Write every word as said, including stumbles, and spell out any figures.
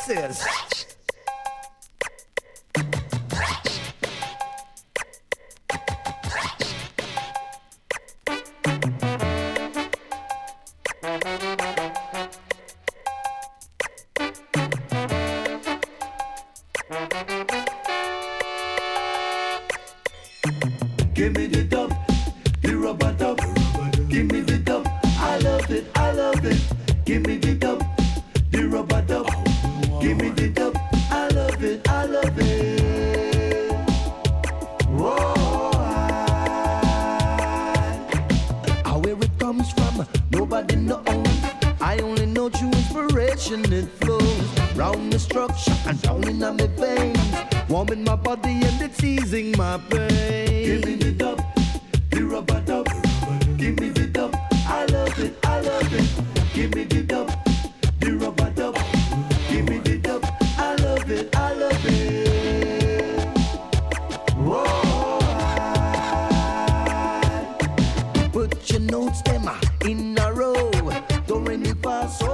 says. Give me the dub, the rubber dub. Give me the dub, I love it, I love it. Give me the dub, the rubber dub. Give me the dub, I love it, I love it. Whoa, I, where it comes from, nobody knows. I only know true inspiration, it flows round the structure and down in my veins, warming my body and it's easing my pain. Give me the dub, the rubber dub. Give me the dub, I love it, I love it. Give me the dub, the rubber dub. Give me the dub, I love it, I love it. Whoa, I put your notes them in a row. Do re mi fa so